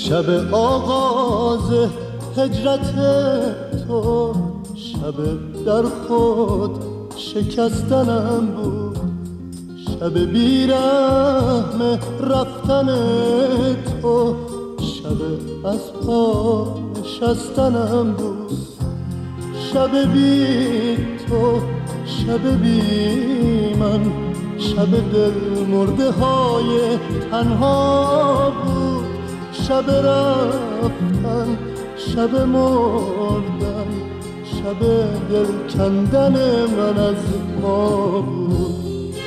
شب آغاز هجرت تو، شب در خود شکستنم بود، شب بیرحم رفتن تو، شب از پا نشستنم بود. شب بی تو، شب بی من، شب دل مرده های تنها بود. شب رفتن، شب مردن، شب دل کندن من از ما بود.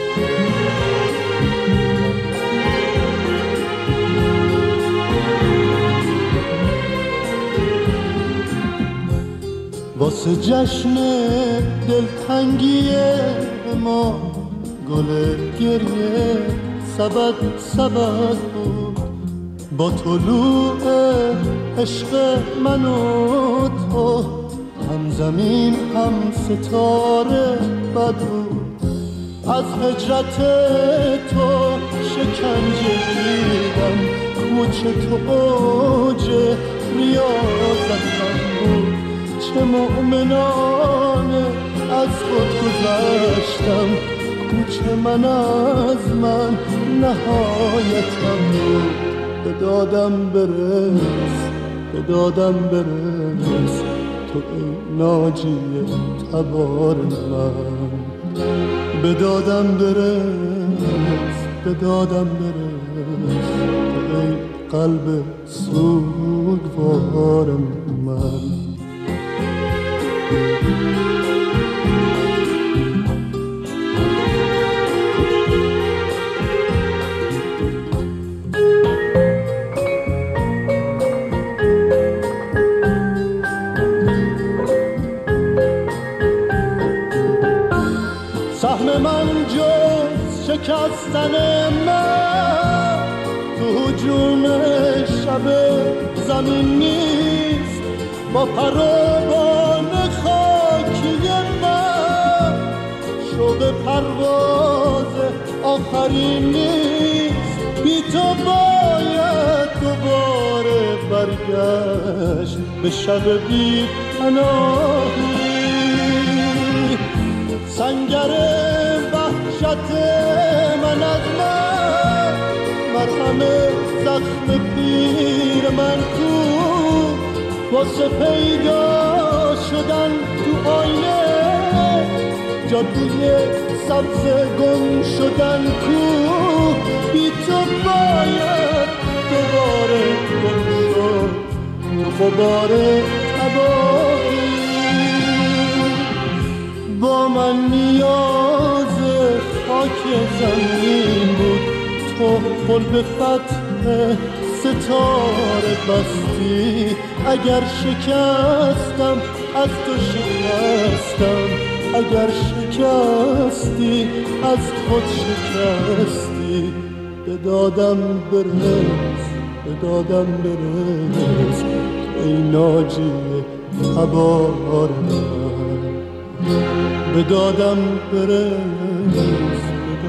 واسه جشن دلتنگی ما گل گریه سبد بود. با طلوع عشق من و تو، هم زمین هم ستاره بد بود. از هجرت تو شکنجه دیدم، کوچه تو اوج ریاضتم بود. چه مؤمنانه از خود گذشتم، کوچه من از من نهایتم بود. به دادم برس تو ای ناجی تبار من. به دادم برس تو ای قلب سوگوار من. سهم من جز شکستن من تو هجوم شب زمین نیست. با پروبان خاکی من شوق پرواز آخرین نیست. بی تو باید دوباره برگشت به شب بی پناهی. سنگر وحشت من از من، مرهم زخم پیر من کو. واسه پیدا شدن تو آینه، جاده سبز گم شدن کو. بی تو باید دوباره گم شد تو غبار تباهی. با من نیاز خاک زمین بود، تو پل به فتح ستاره بستی. اگر شکستم از تو شکستم، اگر شکستی از خود شکستی. به دادم برس ای ناجی تبار من. به دادم برس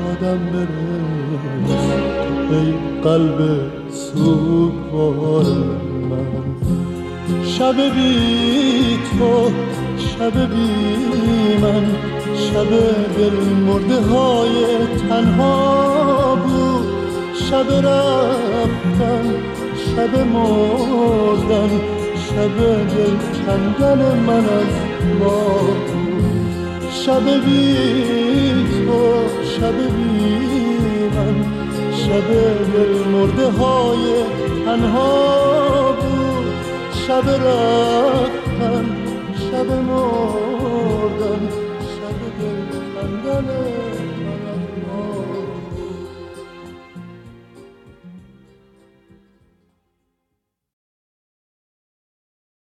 ای قلب سوگوار من. شب بی تو، شب بی من، شب دل مرده های تنها بود. شب رفتن، شب مردن، شب دل کندن من از ما بود. شب بی تو، شب بی من، شب دل مرده های تنها بود. شب رفتن، شب مردن،